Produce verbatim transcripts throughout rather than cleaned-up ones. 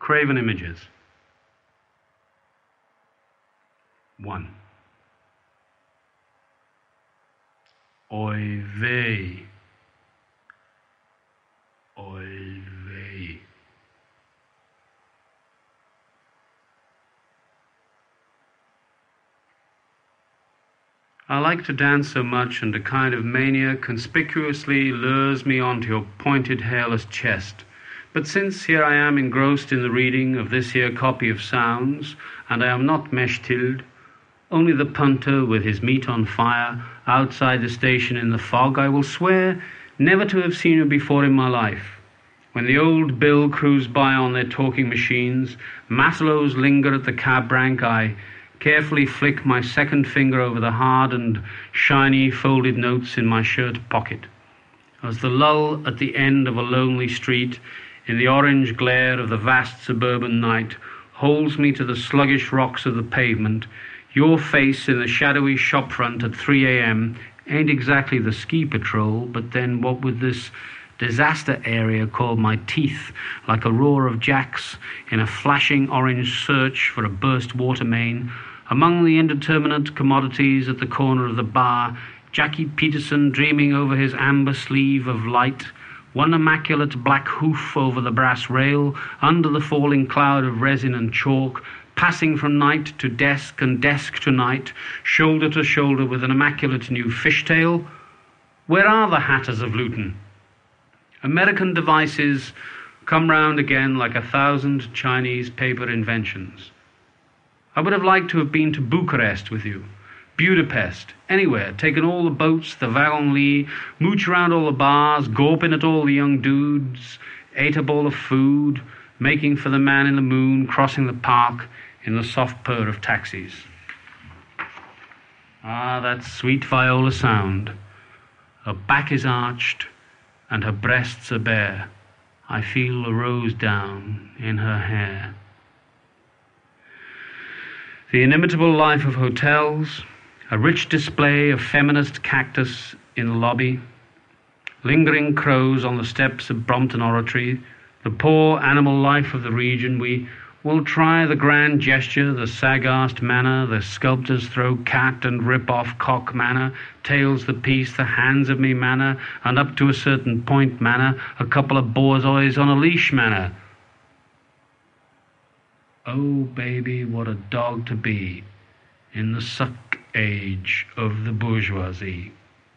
Craven Images. One. Oy vey. Oy vey. I like to dance so much, and a kind of mania conspicuously lures me onto your pointed, hairless chest. But since here I am engrossed in the reading of this here copy of sounds, and I am not Mechtild, only the punter with his meat on fire outside the station in the fog, I will swear never to have seen you before in my life. When the old Bill cruise by on their talking machines, Maslows linger at the cab rank, I carefully flick my second finger over the hard and shiny folded notes in my shirt pocket. As the lull at the end of a lonely street, in the orange glare of the vast suburban night, holds me to the sluggish rocks of the pavement, your face in the shadowy shop front at three a.m. ain't exactly the ski patrol, but then what with this disaster area called my teeth, like a roar of jacks in a flashing orange search for a burst water main, among the indeterminate commodities at the corner of the bar, Jackie Peterson dreaming over his amber sleeve of light, one immaculate black hoof over the brass rail, under the falling cloud of resin and chalk, passing from night to desk and desk to night, shoulder to shoulder with an immaculate new fishtail. Where are the hatters of Luton? American devices come round again like a thousand Chinese paper inventions. I would have liked to have been to Bucharest with you, Budapest, anywhere, taken all the boats, the wagon-lit, mooch around all the bars, gawping at all the young dudes, ate a bowl of food, making for the man in the moon, crossing the park in the soft purr of taxis. Ah, that sweet viola sound. Her back is arched, and her breasts are bare. I feel a rose down in her hair. The inimitable life of hotels, a rich display of feminist cactus in the lobby, lingering crows on the steps of Brompton Oratory, the poor animal life of the region. We will try the grand gesture, the sag-arsed manner, the sculptor's throw cat and rip-off cock manner, tails the piece, the hands of me manner, and up to a certain point manner, a couple of borzois on a leash manner. Oh, baby, what a dog to be in the suck age of the bourgeoisie.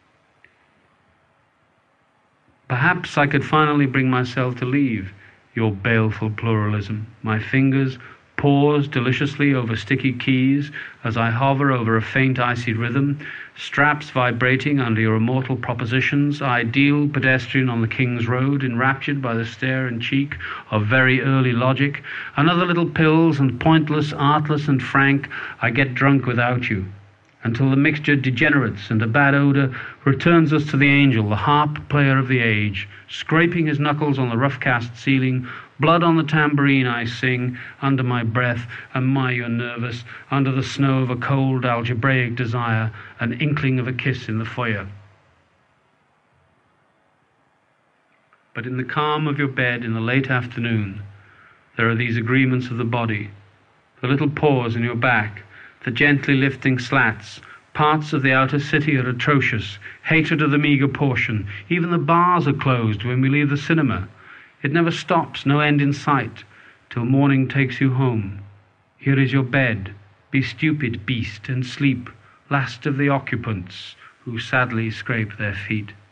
Perhaps I could finally bring myself to leave your baleful pluralism. My fingers pause deliciously over sticky keys as I hover over a faint icy rhythm, straps vibrating under your immortal propositions, ideal pedestrian on the King's Road, enraptured by the stare and cheek of very early logic, and other little pills, and pointless, artless and frank, I get drunk without you, until the mixture degenerates and a bad odour returns us to the angel, the harp player of the age, scraping his knuckles on the rough-cast ceiling, blood on the tambourine I sing, under my breath, and my you're nervous, under the snow of a cold algebraic desire, an inkling of a kiss in the foyer. But in the calm of your bed in the late afternoon, there are these agreements of the body, the little pause in your back, the gently lifting slats. Parts of the outer city are atrocious, hatred of the meagre portion. Even the bars are closed when we leave the cinema. It never stops, no end in sight, till morning takes you home. Here is your bed. Be stupid, beast, and sleep, last of the occupants who sadly scrape their feet.